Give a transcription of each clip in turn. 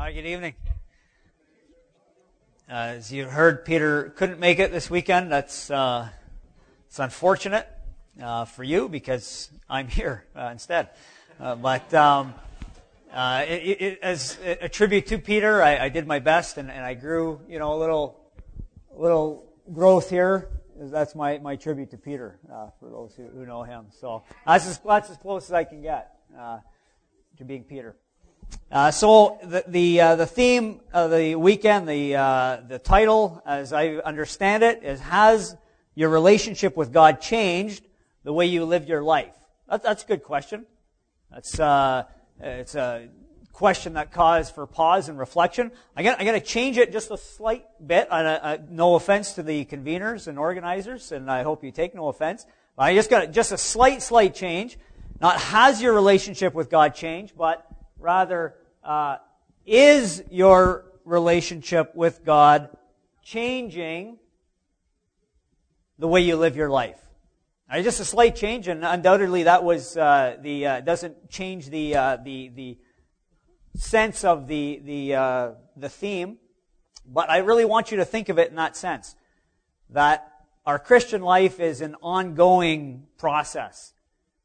Hi, good evening. As you heard, Peter couldn't make it this weekend. It's unfortunate for you because I'm here instead. As a tribute to Peter, I did my best and I grew, a little growth here. That's my tribute to Peter for those who know him. So that's as close as I can get to being Peter. So the theme of the weekend, the title, as I understand it, is "Has your relationship with God changed the way you live your life?" That's a good question. It's a question that calls for pause and reflection. I'm gonna change it just a slight bit. No offense to the conveners and organizers, and I hope you take no offense. I just got just a slight change. Not has your relationship with God changed, but rather, is your relationship with God changing the way you live your life? Now, just a slight change, and undoubtedly that was doesn't change the sense of the theme. But I really want you to think of it in that sense, that our Christian life is an ongoing process.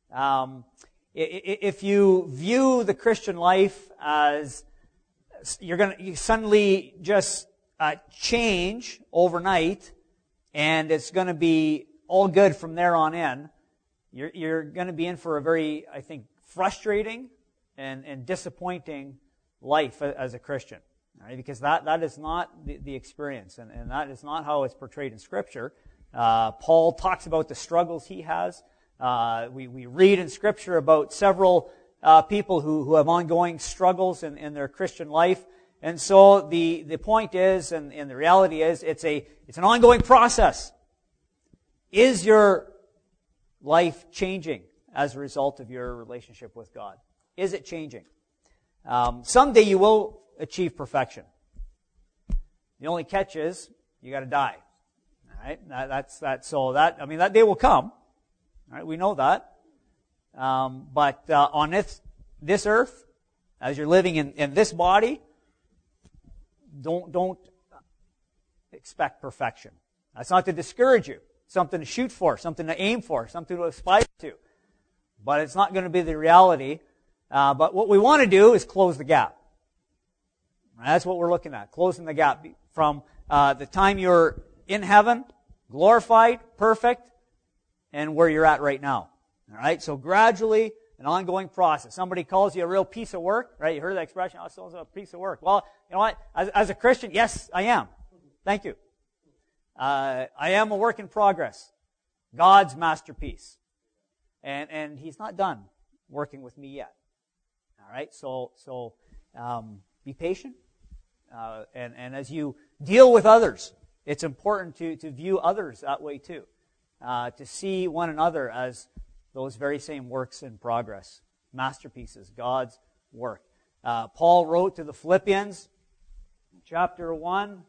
If you view the Christian life as you suddenly just change overnight, and it's going to be all good from there on in, you're going to be in for a very, I think, frustrating and disappointing life as a Christian, right? Because that is not the experience, and that is not how it's portrayed in Scripture. Paul talks about the struggles he has. We read in Scripture about several people who have ongoing struggles in their Christian life. And so the point is, and the reality is, it's an ongoing process. Is your life changing as a result of your relationship with God? Is it changing? Someday you will achieve perfection. The only catch is you got to die. All right, that's that. So that day will come. All right, we know that. But on this earth, as you're living in this body, don't expect perfection. That's not to discourage you. Something to shoot for, something to aim for, something to aspire to. But it's not going to be the reality. But what we want to do is close the gap. That's what we're looking at, closing the gap from the time you're in heaven, glorified, perfect, and where you're at right now. All right, so gradually, an ongoing process. Somebody calls you a real piece of work, right? You heard that expression, "Oh, someone's a piece of work." Well, you know what? As a Christian, yes, I am. Thank you. I am a work in progress. God's masterpiece. And He's not done working with me yet. All right, so be patient. And as you deal with others, it's important to view others that way too. To see one another as those very same works in progress, masterpieces, God's work. Paul wrote to the Philippians, chapter 1,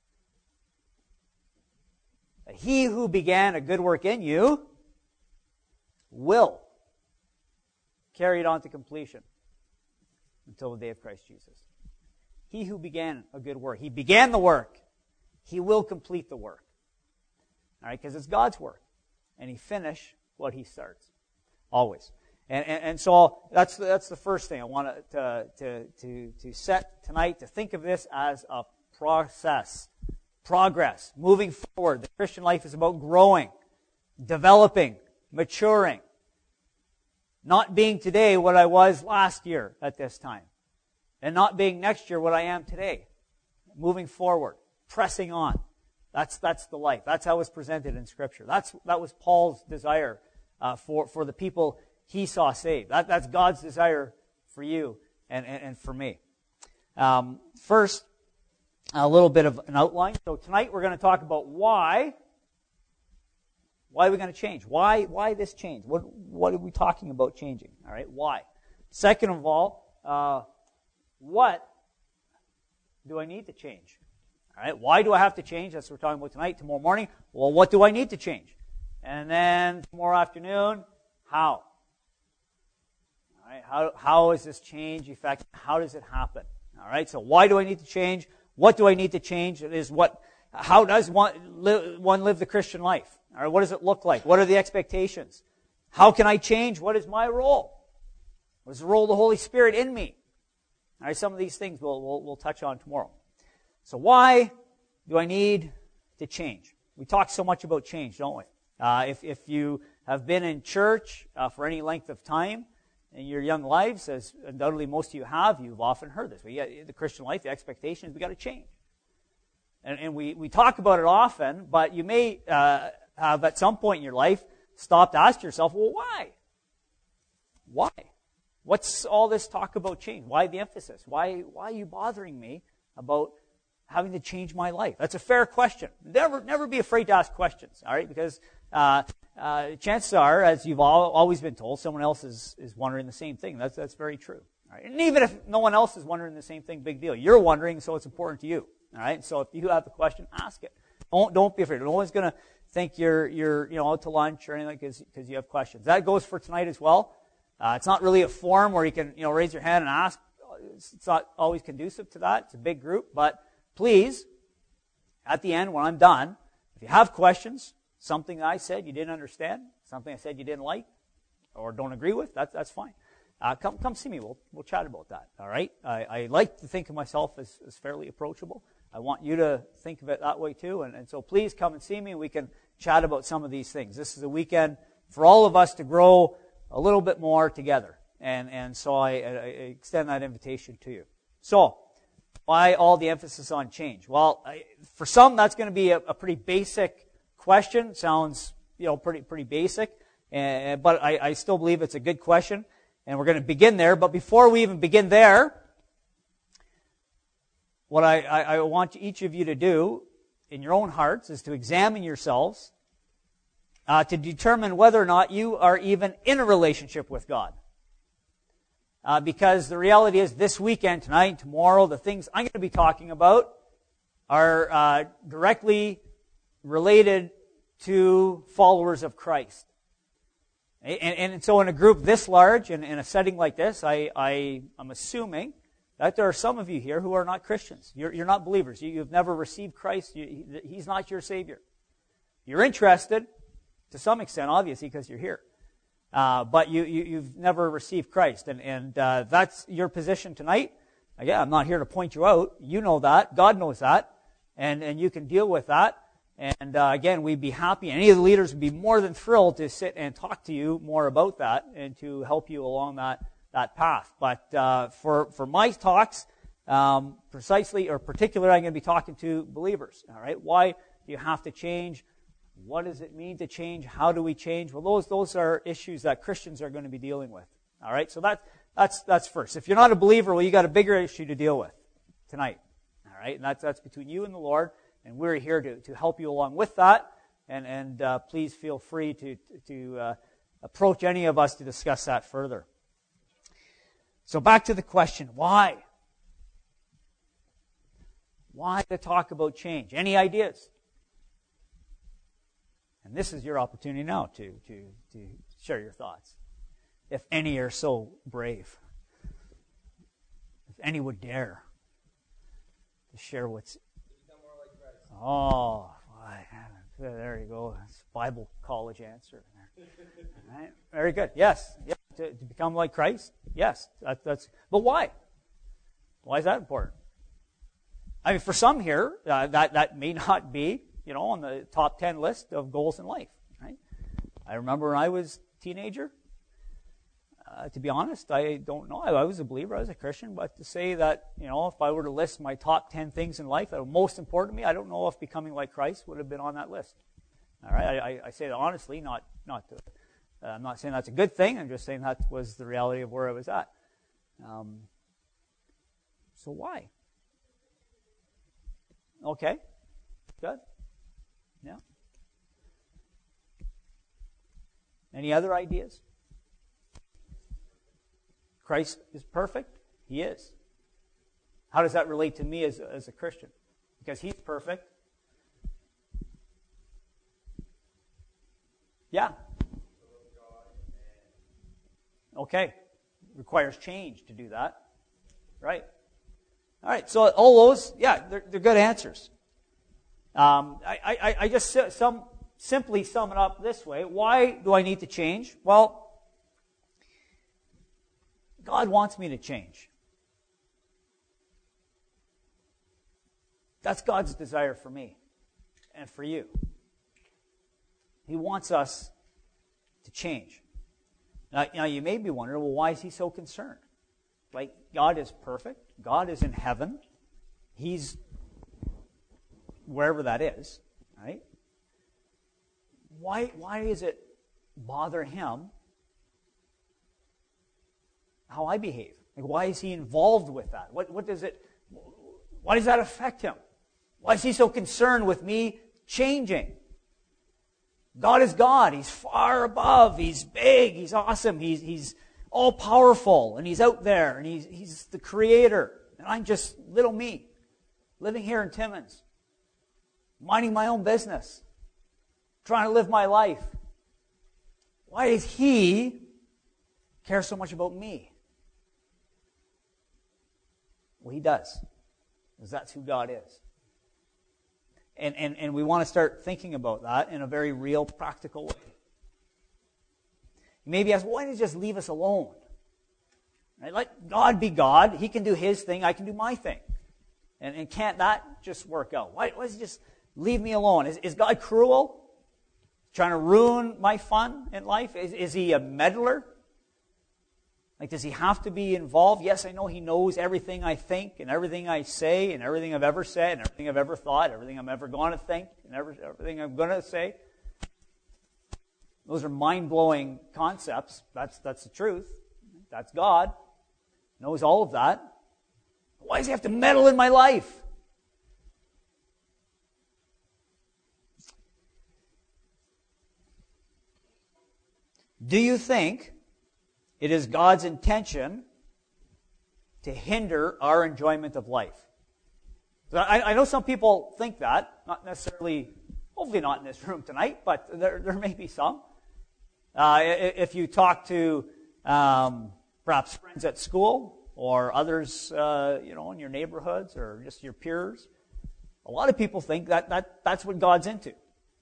that he who began a good work in you will carry it on to completion until the day of Christ Jesus. He who began a good work, he began the work, he will complete the work. All right, because it's God's work, and He finishes what He starts, always. And so that's the first thing I want to set tonight. To think of this as a process, progress, moving forward. The Christian life is about growing, developing, maturing, not being today what I was last year at this time, and not being next year what I am today. Moving forward, pressing on. That's the life. That's how it's presented in Scripture. That was Paul's desire for the people he saw saved. That's God's desire for you and for me. First, a little bit of an outline. So tonight we're going to talk about why are we going to change? Why this change? What are we talking about changing? All right, why? Second of all, what do I need to change? All right, why do I have to change? That's what we're talking about tonight. Tomorrow morning, well, what do I need to change? And then tomorrow afternoon, how? All right, how is this change effective? How does it happen? All right, so why do I need to change? What do I need to change? It is how does one live the Christian life? All right, what does it look like? What are the expectations? How can I change? What is my role? What is the role of the Holy Spirit in me? All right, some of these things we'll touch on tomorrow. So why do I need to change? We talk so much about change, don't we? If you have been in church for any length of time in your young lives, as undoubtedly most of you have, you've often heard this. The Christian life, the expectation is we got to change. And we talk about it often, but you may have at some point in your life stopped to ask yourself, well, why? Why? What's all this talk about change? Why the emphasis? Why are you bothering me about having to change my life? That's a fair question. Never be afraid to ask questions, all right? Because chances are, as you've always been told, someone else is wondering the same thing. That's very true. All right? And even if no one else is wondering the same thing, big deal. You're wondering, so it's important to you. All right? So if you have the question, ask it. Don't be afraid. No one's going to think you're out to lunch or anything because you have questions. That goes for tonight as well. It's not really a forum where you can raise your hand and ask. It's not always conducive to that. It's a big group, but please, at the end when I'm done, if you have questions, something that I said you didn't understand, something I said you didn't like or don't agree with, that's fine. Come see me. We'll chat about that. All right. I like to think of myself as fairly approachable. I want you to think of it that way too, and so please come and see me. We can chat about some of these things. This is a weekend for all of us to grow a little bit more together, and so I extend that invitation to you. So, why all the emphasis on change? Well, for some that's going to be a pretty basic question. Sounds pretty basic, but I still believe it's a good question, and we're going to begin there. But before we even begin there, what I want each of you to do in your own hearts is to examine yourselves to determine whether or not you are even in a relationship with God. Because the reality is this weekend, tonight, tomorrow, the things I'm going to be talking about are directly related to followers of Christ. And so in a group this large, and in a setting like this, I'm assuming that there are some of you here who are not Christians. You're not believers. You've never received Christ. He's not your Savior. You're interested, to some extent, obviously, because you're here. But you've never received Christ. And that's your position tonight. Again, I'm not here to point you out. You know that. God knows that. And you can deal with that. And again, we'd be happy. Any of the leaders would be more than thrilled to sit and talk to you more about that and to help you along that path. But for my talks, precisely or particularly, I'm going to be talking to believers. All right, why do you have to change? What does it mean to change? How do we change? Well, those are issues that Christians are going to be dealing with. All right, so that's first. If you're not a believer, well, you got a bigger issue to deal with tonight. All right, and that's between you and the Lord, and we're here to help you along with that. And please feel free to approach any of us to discuss that further. So back to the question, why? Why to talk about change? Any ideas? And this is your opportunity now to share your thoughts. If any are so brave. If any would dare to share what's... Oh, there you go. That's Bible college answer. All right. Very good. Yes. Yeah. To become like Christ? Yes. That's. But why? Why is that important? I mean, for some here, that may not be, on the top 10 list of goals in life. Right? I remember when I was a teenager. To be honest, I don't know. I was a believer. I was a Christian. But to say that, if I were to list my top 10 things in life that were most important to me, I don't know if becoming like Christ would have been on that list. All right. I say that honestly, not to. I'm not saying that's a good thing. I'm just saying that was the reality of where I was at. So why? Okay. Good. Yeah. Any other ideas? Christ is perfect? He is. How does that relate to me as a Christian? Because He's perfect. Yeah. Okay. Requires change to do that. Right. All right, so all those, yeah, they're good answers. I just simply sum it up this way. Why do I need to change? Well, God wants me to change. That's God's desire for me and for you. He wants us to change. Now you may be wondering, well, why is he so concerned? Like, God is perfect. God is in heaven. He's wherever that is, right? Why does it bother him how I behave? Like, why is he involved with that? Why does that affect him? Why is he so concerned with me changing? God is God. He's far above. He's big. He's awesome. He's all powerful, and he's out there, and he's the creator. And I'm just little me, living here in Timmins, minding my own business, trying to live my life. Why does he care so much about me? Well, he does, because that's who God is. And we want to start thinking about that in a very real, practical way. You maybe ask, why did he just leave us alone? Right? Let God be God. He can do his thing. I can do my thing. And can't that just work out? Why does he just leave me alone? Is God cruel? Trying to ruin my fun in life? Is he a meddler? Like, does he have to be involved? Yes, I know he knows everything I think and everything I say and everything I've ever said and everything I've ever thought, everything I'm ever going to think and everything I'm going to say. Those are mind-blowing concepts. That's the truth. That's God. Knows all of that. Why does he have to meddle in my life? Do you think it is God's intention to hinder our enjoyment of life? I know some people think that, not necessarily, hopefully not in this room tonight, but there may be some. If you talk to perhaps friends at school or others, in your neighborhoods or just your peers, a lot of people think that's what God's into.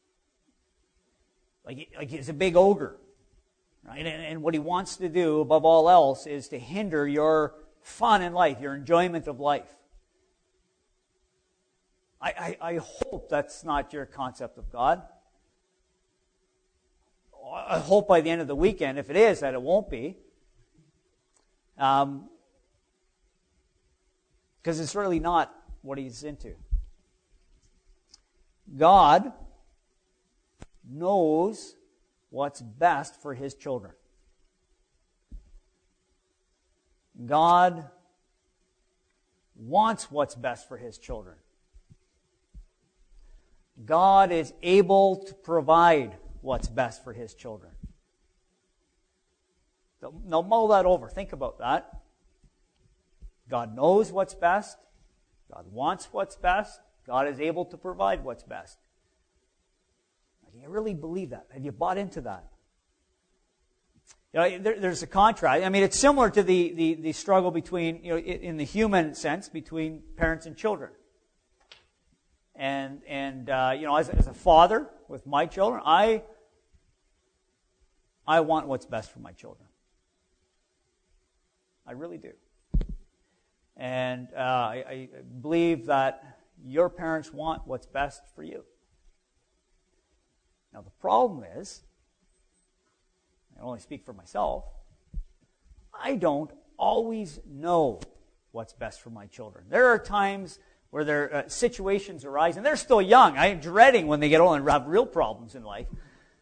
Like he's a big ogre. Right? And what he wants to do, above all else, is to hinder your fun in life, your enjoyment of life. I hope that's not your concept of God. I hope by the end of the weekend, if it is, that it won't be. Because it's really not what he's into. God knows what's best for his children. God wants what's best for his children. God is able to provide what's best for his children. Now mull that over. Think about that. God knows what's best. God wants what's best. God is able to provide what's best. Do you really believe that? Have you bought into that? There's a contrast. I mean, it's similar to the struggle between, in the human sense, between parents and children. And as a father with my children, I want what's best for my children. I really do. And I believe that your parents want what's best for you. Now, the problem is, I only speak for myself, I don't always know what's best for my children. There are times where their situations arise, and they're still young. I'm dreading when they get old and have real problems in life.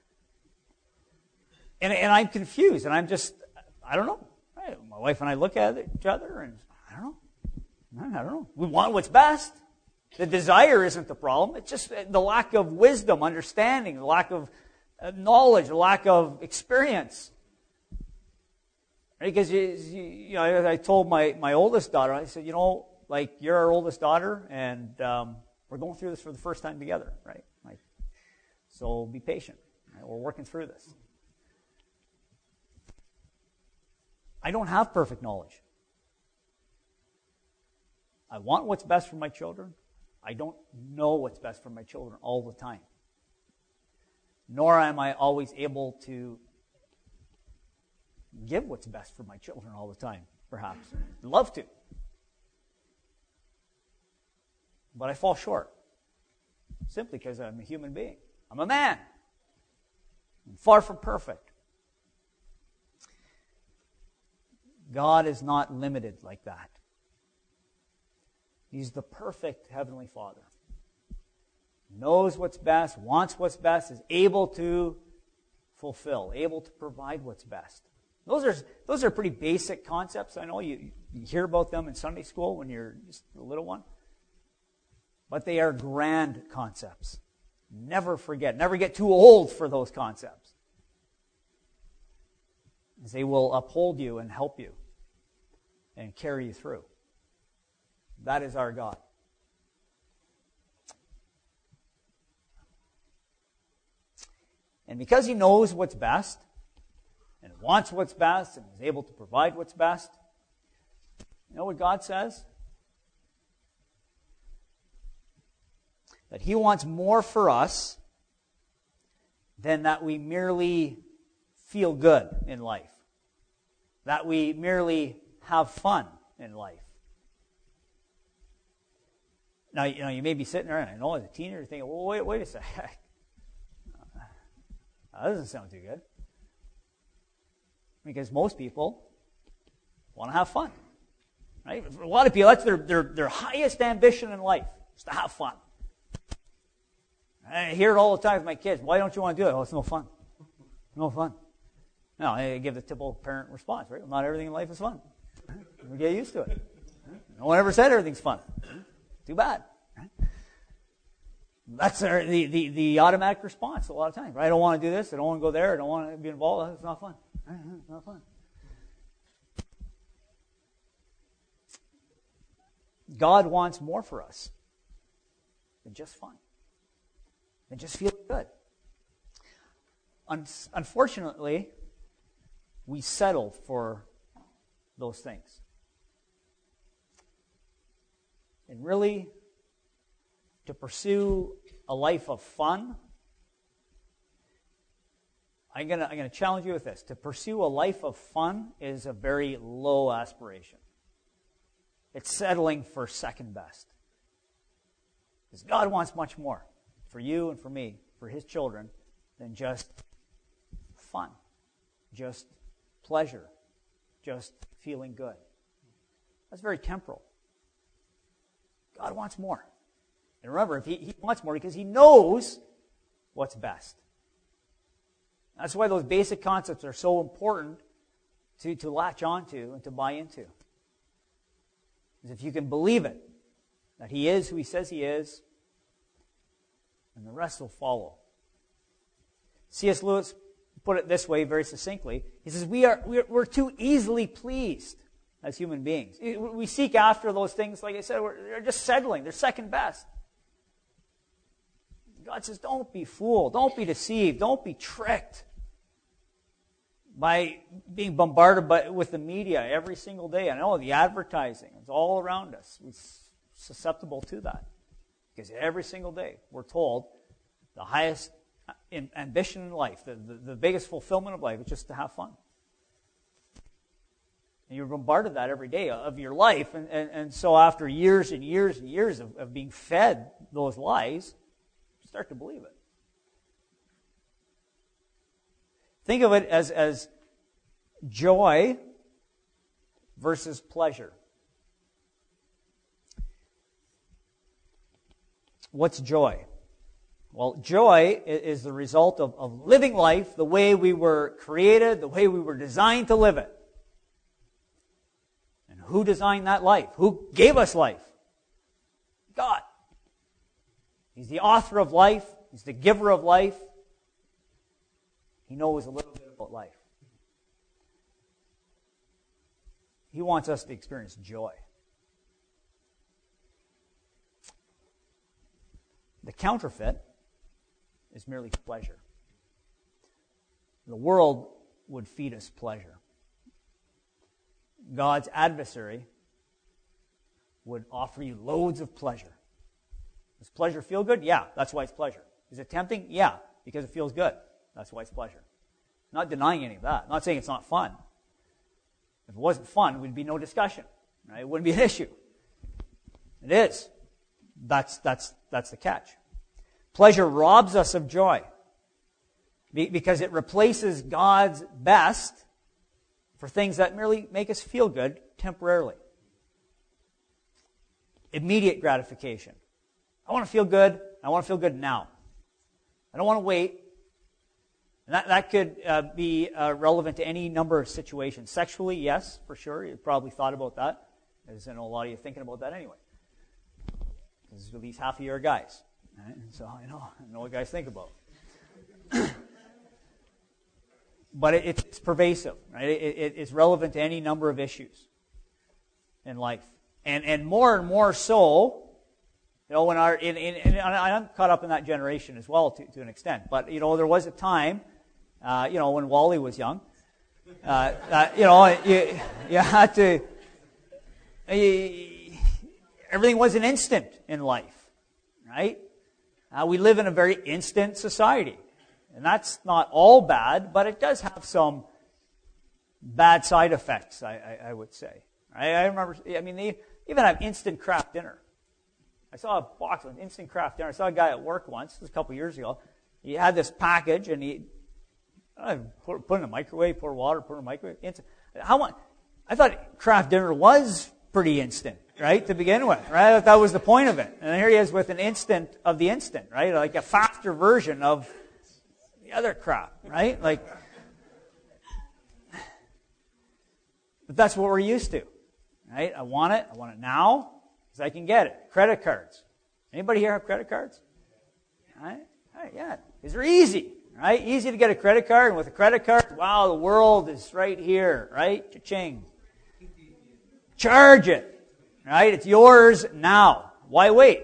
And I'm confused, and I don't know. My wife and I look at each other, and I don't know. We want what's best. The desire isn't the problem. It's just the lack of wisdom, understanding, the lack of knowledge, the lack of experience. Because I told my oldest daughter, I said, you're our oldest daughter, and we're going through this for the first time together, right? So be patient. Right? We're working through this. I don't have perfect knowledge. I want what's best for my children. I don't know what's best for my children all the time. Nor am I always able to give what's best for my children all the time, perhaps. I'd love to. But I fall short. Simply because I'm a human being. I'm a man. I'm far from perfect. God is not limited like that. He's the perfect Heavenly Father. Knows what's best, wants what's best, is able to fulfill, able to provide what's best. Those are pretty basic concepts. I know you hear about them in Sunday school when you're just a little one. But they are grand concepts. Never forget. Never get too old for those concepts. As they will uphold you and help you and carry you through. That is our God. And because He knows what's best, and wants what's best, and is able to provide what's best, you know what God says? That He wants more for us than that we merely feel good in life. That we merely have fun in life. Now, you may be sitting there, and I know as a teenager, thinking, well, wait a second. That doesn't sound too good. Because most people want to have fun. Right? For a lot of people, that's their highest ambition in life, is to have fun. I hear it all the time with my kids. Why don't you want to do it? Oh, it's no fun. No fun. No, I give the typical parent response, right? Well, not everything in life is fun. We get used to it. No one ever said everything's fun. Too bad. That's the automatic response a lot of times. Right? I don't want to do this. I don't want to go there. I don't want to be involved. It's not fun. It's not fun. God wants more for us than just fun. Than just feeling good. Unfortunately, we settle for those things. And really, to pursue a life of fun, I'm gonna challenge you with this. To pursue a life of fun is a very low aspiration. It's settling for second best. Because God wants much more for you and for me, for His children, than just fun, just pleasure, just feeling good. That's very temporal. God wants more. And remember, if He wants more because He knows what's best. That's why those basic concepts are so important to latch onto and to buy into. Because if you can believe it, that He is who He says He is, and the rest will follow. C.S. Lewis put it this way very succinctly. He says, we're too easily pleased as human beings. We seek after those things, like I said, they're just settling. They're second best. God says, don't be fooled. Don't be deceived. Don't be tricked by being bombarded with the media every single day. I know the advertising is all around us. We're susceptible to that. Because every single day we're told the highest ambition in life, the biggest fulfillment of life is just to have fun. And you're bombarded that every day of your life. And so after years and years and years of being fed those lies, you start to believe it. Think of it as joy versus pleasure. What's joy? Well, joy is the result of living life the way we were created, the way we were designed to live it. And who designed that life? Who gave us life? God. He's the author of life. He's the giver of life. He knows a little bit about life. He wants us to experience joy. The counterfeit is merely pleasure. The world would feed us pleasure. God's adversary would offer you loads of pleasure. Does pleasure feel good? Yeah, that's why it's pleasure. Is it tempting? Yeah, because it feels good. That's why it's pleasure. Not denying any of that. I'm not saying it's not fun. If it wasn't fun, there would be no discussion. Right? It wouldn't be an issue. It is. That's the catch. Pleasure robs us of joy because it replaces God's best for things that merely make us feel good temporarily. Immediate gratification. I want to feel good. I want to feel good now. I don't want to wait. And that could be relevant to any number of situations. Sexually, yes, for sure. You've probably thought about that. As I know a lot of you are thinking about that anyway. Because at least half of you are guys. Right? And so I know what guys think about. But it's pervasive. Right? It's relevant to any number of issues in life. And more so, when I'm caught up in that generation as well to an extent. But, there was a time, when Wally was young, you had to, everything was an instant in life, right? We live in a very instant society. And that's not all bad, but it does have some bad side effects, I would say. I remember, they even have instant craft dinner. I saw a box of instant craft dinner. I saw a guy at work once, this was a couple of years ago. He had this package, and he put it in a microwave, pour water, put it in a microwave. I thought craft dinner was pretty instant, right, to begin with, right? I thought that was the point of it. And here he is with an instant of the instant, right? Like a faster version of the other crap, right? But that's what we're used to, right? I want it now, because I can get it. Credit cards. Anybody here have credit cards? Right? Yeah. These are easy, right? Easy to get a credit card, and with a credit card, wow, the world is right here, right? Cha-ching. Charge it, right? It's yours now. Why wait?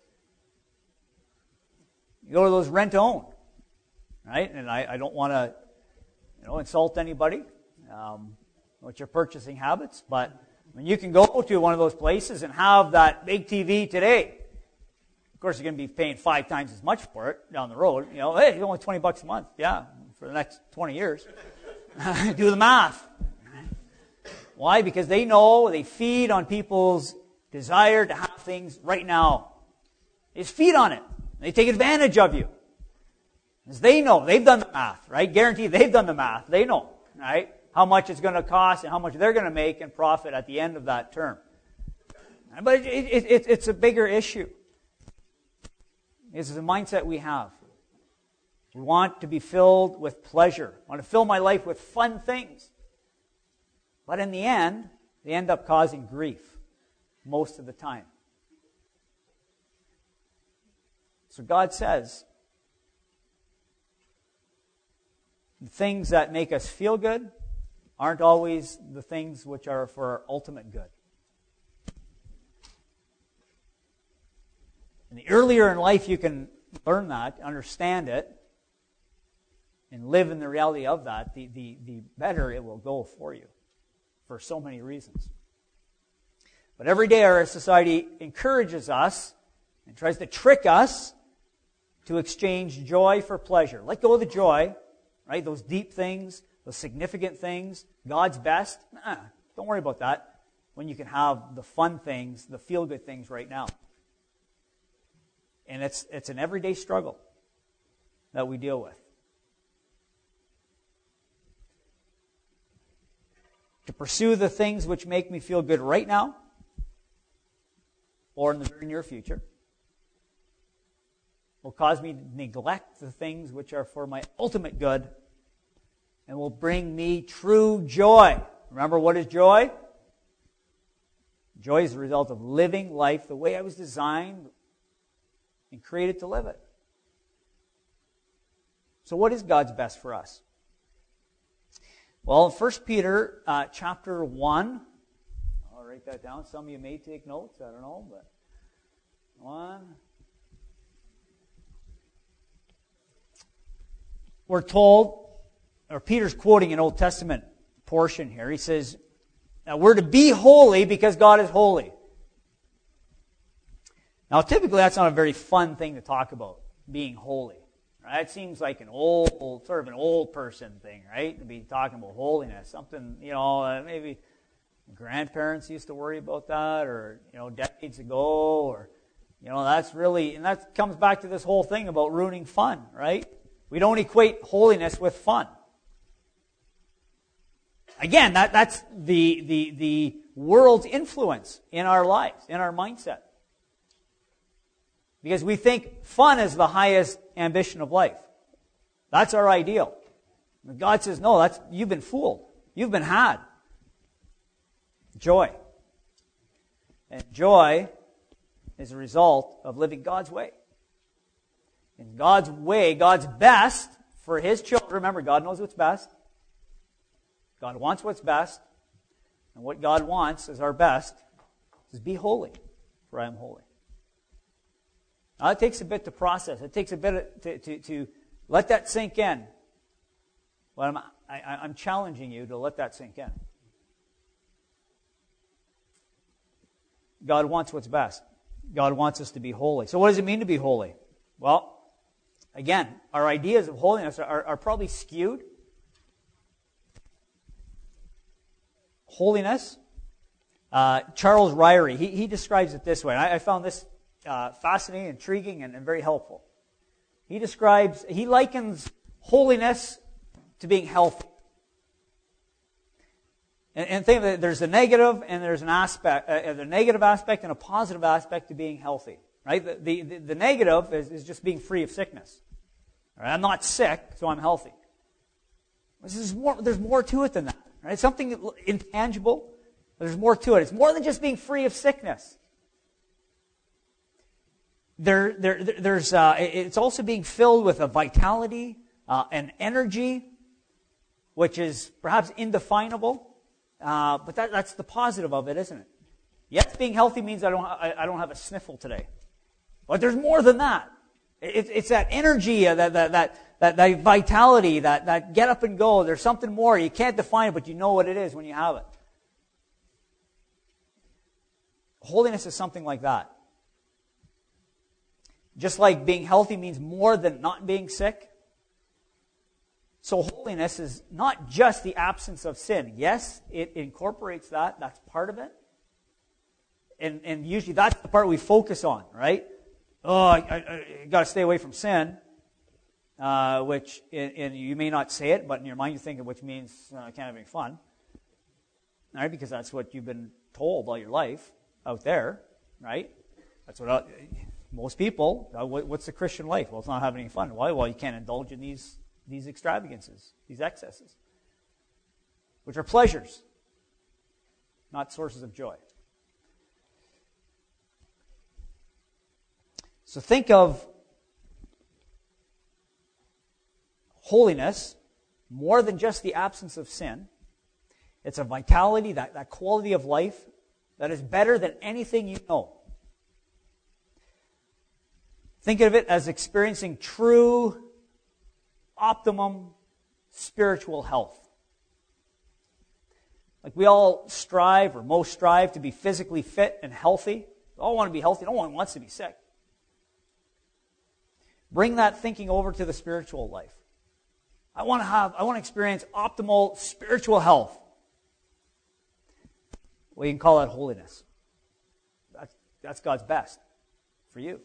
You go to those rent-to-own, right? And I don't want to, insult anybody with your purchasing habits, but when you can go to one of those places and have that big TV today, of course you're going to be paying 5 times as much for it down the road. Hey, it's only $20 a month. Yeah, for the next 20 years. Do the math. Why? Because they feed on people's desire to have things right now. They just feed on it. They take advantage of you. Because they know, they've done the math, right? Guaranteed they've done the math. They know, right? How much it's going to cost and how much they're going to make in profit at the end of that term. But it's a bigger issue. This is a mindset we have. We want to be filled with pleasure. I want to fill my life with fun things. But in the end, they end up causing grief most of the time. So God says, the things that make us feel good aren't always the things which are for our ultimate good. And the earlier in life you can learn that, understand it, and live in the reality of that, the better it will go for you, for so many reasons. But every day our society encourages us and tries to trick us to exchange joy for pleasure. Let go of the joy, right? Those deep things, those significant things, God's best. Don't worry about that when you can have the fun things, the feel-good things right now. And it's an everyday struggle that we deal with. To pursue the things which make me feel good right now or in the very near future will cause me to neglect the things which are for my ultimate good and will bring me true joy. Remember, what is joy? Joy is the result of living life the way I was designed and created to live it. So what is God's best for us? Well, in 1 Peter chapter 1, I'll write that down. Some of you may take notes, I don't know, but 1. We're told, or Peter's quoting an Old Testament portion here. He says, we're to be holy because God is holy. Now, typically, that's not a very fun thing to talk about, being holy. Right? It seems like an old person thing, right? To be talking about holiness. Something, maybe grandparents used to worry about that, or, decades ago, or, that's really, and that comes back to this whole thing about ruining fun, right? We don't equate holiness with fun. Again, that's the world's influence in our lives, in our mindset. Because we think fun is the highest ambition of life. That's our ideal. And God says, no, you've been fooled. You've been had. Joy. And joy is a result of living God's way. In God's way, God's best for His children. Remember, God knows what's best. God wants what's best. And what God wants as our best is be holy, for I am holy. Now, it takes a bit to process. It takes a bit to let that sink in. But I'm challenging you to let that sink in. God wants what's best. God wants us to be holy. So what does it mean to be holy? Well, again, our ideas of holiness are probably skewed. Holiness. Charles Ryrie, he describes it this way. I found this fascinating, intriguing, and very helpful. He likens holiness to being healthy. And think that there's a negative and there's a negative aspect and a positive aspect to being healthy. Right? The negative is just being free of sickness. All right? I'm not sick, so I'm healthy. There's more to it than that. Right? It's something intangible, but there's more to it. It's more than just being free of sickness. It's also being filled with a vitality, an energy, which is perhaps indefinable. But that's the positive of it, isn't it? Yes, being healthy means I don't have a sniffle today. But there's more than that. It's that energy, that vitality, that get up and go. There's something more. You can't define it, but you know what it is when you have it. Holiness is something like that. Just like being healthy means more than not being sick. So holiness is not just the absence of sin. Yes, it incorporates that. That's part of it. And usually that's the part we focus on, right? I got to stay away from sin, which you may not say it, but in your mind you think it, which means I can't have any fun. All right, because that's what you've been told all your life out there, right? That's what most people. What's the Christian life? Well, it's not having any fun. Why? Well, you can't indulge in these extravagances, these excesses, which are pleasures, not sources of joy. So think of holiness more than just the absence of sin. It's a vitality, that quality of life that is better than anything you know. Think of it as experiencing true, optimum spiritual health. Like we all strive, or most strive, to be physically fit and healthy. We all want to be healthy. No one wants to be sick. Bring that thinking over to the spiritual life. I want to experience optimal spiritual health. Well, you can call that holiness. That's God's best for you.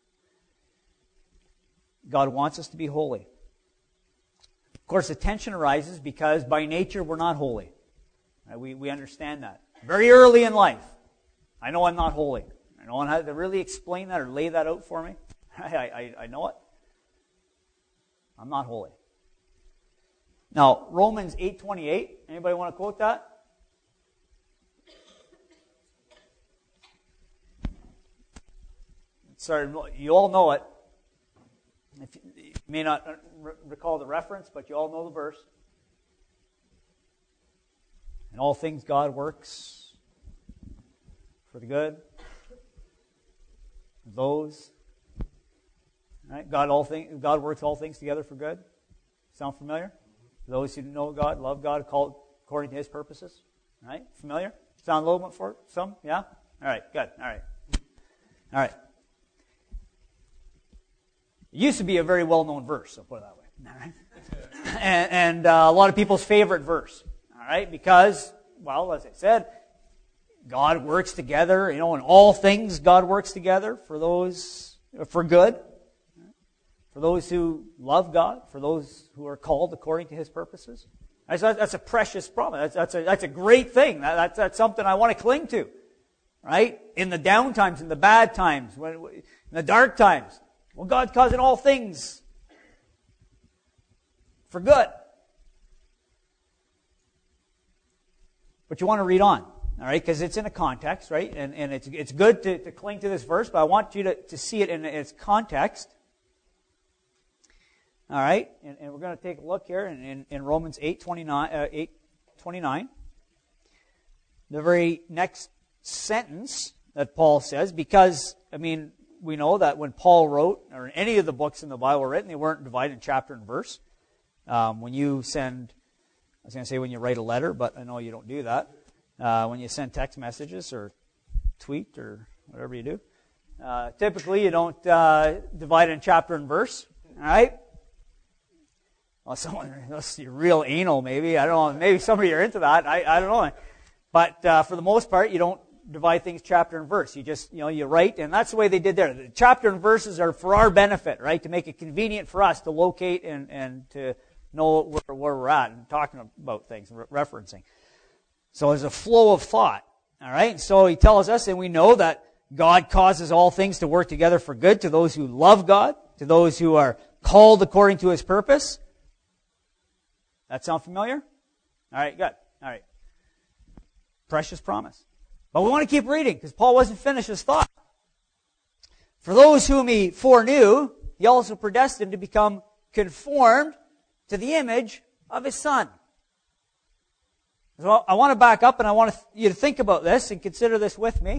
God wants us to be holy. Of course, the tension arises because by nature we're not holy. We understand that. Very early in life, I know I'm not holy. No one had to really explain that or lay that out for me. I know it. I'm not holy. Now, Romans 8:28. Anybody want to quote that? Sorry, you all know it. You may not recall the reference, but you all know the verse. In all things God works for the good of those. Right? God works all things together for good. Sound familiar? Those who know God, love God, called according to His purposes. Right? Familiar? Sound a little bit for some? Yeah? All right, good. All right. It used to be a very well-known verse, I'll put it that way. and a lot of people's favorite verse. All right, because, well, as I said, God works together, in all things God works together for good, for those who love God, for those who are called according to His purposes. So that's a precious promise. That's a great thing. That's something I want to cling to, right? In the down times, in the bad times, in the dark times. Well, God's causing all things for good. But you want to read on, all right? Because it's in a context, right? And it's good to cling to this verse, but I want you to see it in its context. All right? And we're going to take a look here in Romans 8:29. The very next sentence that Paul says, because, we know that when Paul wrote, or any of the books in the Bible were written, they weren't divided in chapter and verse. When you write a letter, but I know you don't do that. When you send text messages or tweet or whatever you do, typically you don't divide in chapter and verse. All right? Well, unless you're real anal, maybe. I don't know. Maybe some of you are into that. I don't know. But for the most part, you don't divide things chapter and verse. You just, you write, and that's the way they did there. The chapter and verses are for our benefit, right? To make it convenient for us to locate and to know where we're at and talking about things, referencing. So there's a flow of thought, all right? And so he tells us, and we know that God causes all things to work together for good to those who love God, to those who are called according to His purpose. That sound familiar? All right, good. All right. Precious promise. But we want to keep reading because Paul wasn't finished his thought. For those whom He foreknew, He also predestined to become conformed to the image of His Son. So I want to back up and I want you to think about this and consider this with me.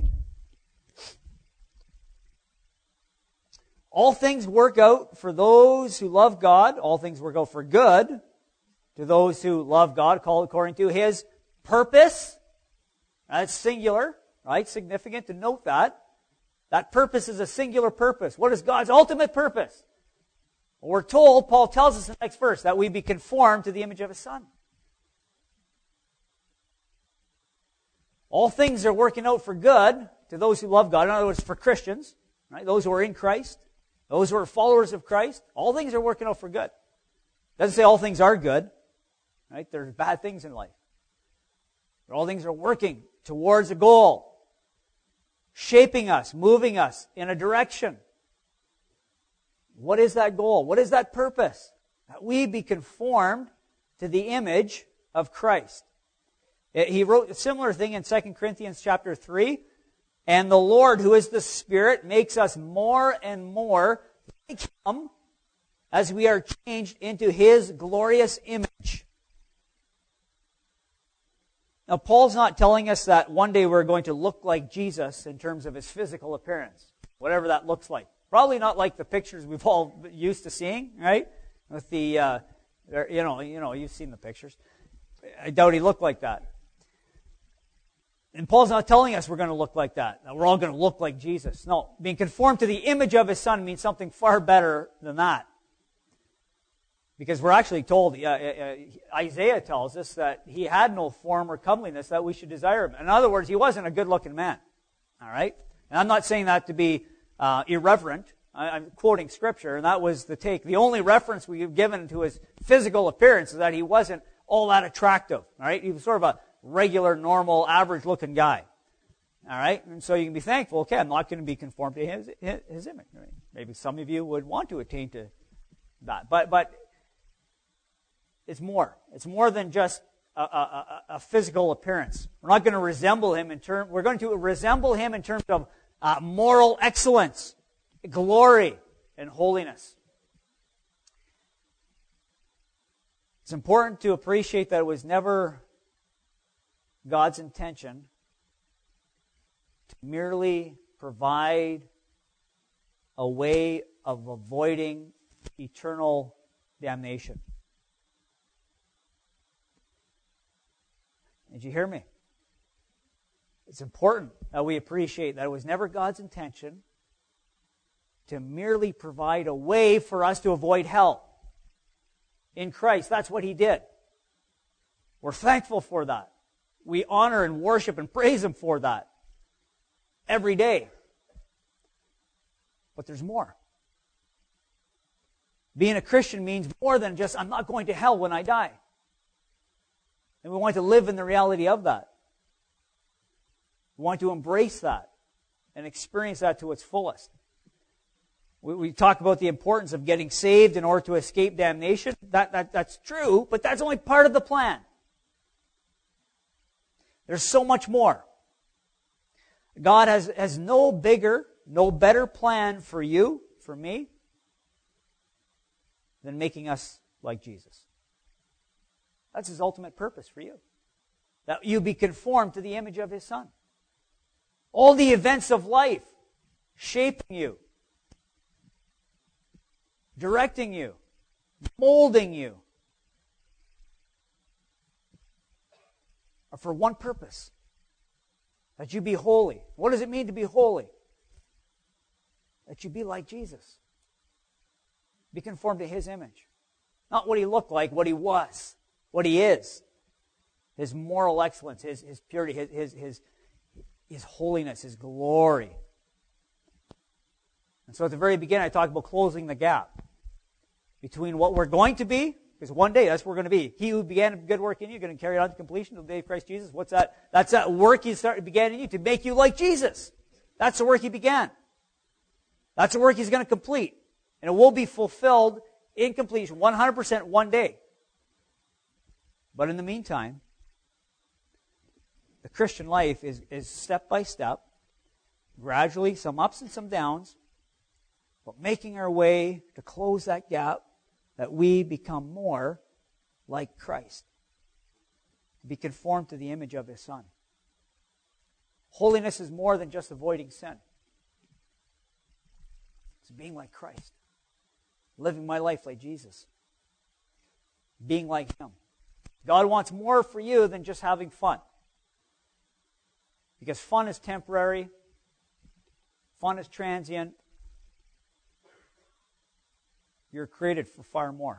All things work out for those who love God. All things work out for good to those who love God, called according to His purpose. That's singular, right? Significant to note that. That purpose is a singular purpose. What is God's ultimate purpose? Well, we're told, Paul tells us in the next verse, that we be conformed to the image of His Son. All things are working out for good to those who love God. In other words, for Christians, right? Those who are in Christ, those who are followers of Christ. All things are working out for good. It doesn't say all things are good, right? There's bad things in life. But all things are working towards a goal, shaping us, moving us in a direction. What is that goal? What is that purpose? That we be conformed to the image of Christ. He wrote a similar thing in 2 Corinthians chapter 3. And the Lord, who is the Spirit, makes us more and more like Him as we are changed into His glorious image. Now, Paul's not telling us that one day we're going to look like Jesus in terms of His physical appearance, whatever that looks like. Probably not like the pictures we've all used to seeing, right? With the, you've seen the pictures. I doubt He looked like that. And Paul's not telling us we're going to look like that we're all going to look like Jesus. No, being conformed to the image of His Son means something far better than that. Because we're actually told, Isaiah tells us that He had no form or comeliness that we should desire Him. In other words, He wasn't a good-looking man. All right? And I'm not saying that to be irreverent. I'm quoting Scripture, and that was the take. The only reference we've given to His physical appearance is that He wasn't all that attractive. All right? He was sort of a regular, normal, average-looking guy. All right? And so you can be thankful, okay, I'm not going to be conformed to His image. Right? Maybe some of you would want to attain to that. But it's more. It's more than just a physical appearance. We're not going to resemble Him we're going to resemble Him in terms of moral excellence, glory, and holiness. It's important to appreciate that it was never God's intention to merely provide a way of avoiding eternal damnation. Did you hear me? It's important that we appreciate that it was never God's intention to merely provide a way for us to avoid hell. In Christ, that's what He did. We're thankful for that. We honor and worship and praise Him for that every day. But there's more. Being a Christian means more than just, I'm not going to hell when I die. And we want to live in the reality of that. We want to embrace that and experience that to its fullest. We talk about the importance of getting saved in order to escape damnation. That's true, but that's only part of the plan. There's so much more. God has no bigger, no better plan for you, for me, than making us like Jesus. That's His ultimate purpose for you. That you be conformed to the image of His Son. All the events of life shaping you, directing you, molding you, are for one purpose. That you be holy. What does it mean to be holy? That you be like Jesus. Be conformed to His image. Not what He looked like, what He was, what He is. His moral excellence, His purity, His holiness, His glory. And so at the very beginning I talked about closing the gap between what we're going to be, because one day that's what we're going to be. He who began a good work in you, going to carry it on to completion until the day of Christ Jesus. What's that? That's that work He began in you to make you like Jesus. That's the work He began. That's the work He's going to complete. And it will be fulfilled in completion 100% one day. But in the meantime, the Christian life is step by step, gradually, some ups and some downs, but making our way to close that gap that we become more like Christ. To be conformed to the image of His Son. Holiness is more than just avoiding sin. It's being like Christ. Living my life like Jesus. Being like Him. God wants more for you than just having fun. Because fun is temporary. Fun is transient. You're created for far more.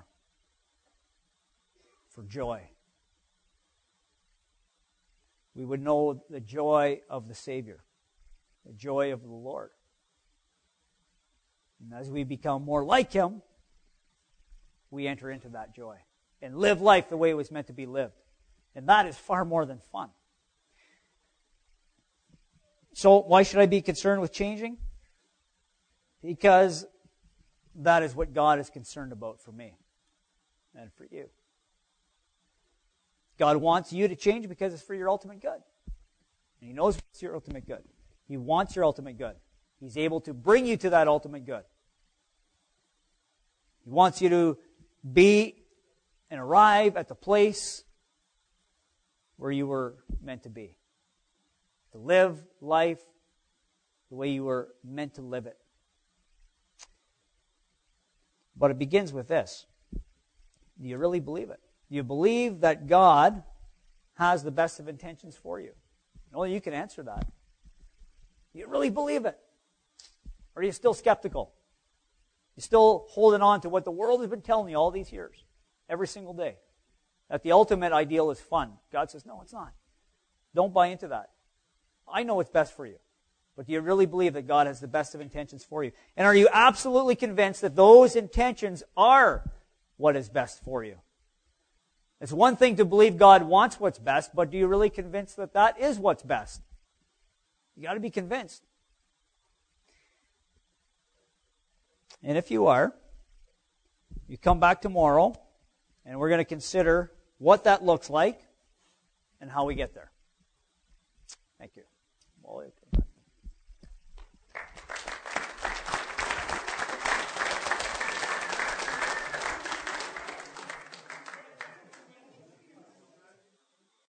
For joy. We would know the joy of the Savior. The joy of the Lord. And as we become more like Him, we enter into that joy. And live life the way it was meant to be lived. And that is far more than fun. So, why should I be concerned with changing? Because that is what God is concerned about for me and for you. God wants you to change because it's for your ultimate good. And He knows it's your ultimate good. He wants your ultimate good. He's able to bring you to that ultimate good. He wants you to be and arrive at the place where you were meant to be. To live life the way you were meant to live it. But it begins with this. Do you really believe it? Do you believe that God has the best of intentions for you? Only you can answer that. Do you really believe it? Or are you still skeptical? You're still holding on to what the world has been telling you all these years, every single day. That the ultimate ideal is fun. God says, no, it's not. Don't buy into that. I know what's best for you. But do you really believe that God has the best of intentions for you? And are you absolutely convinced that those intentions are what is best for you? It's one thing to believe God wants what's best, but do you really convince that that is what's best? You got to be convinced. And if you are, you come back tomorrow, and we're going to consider what that looks like and how we get there. Thank you. Well,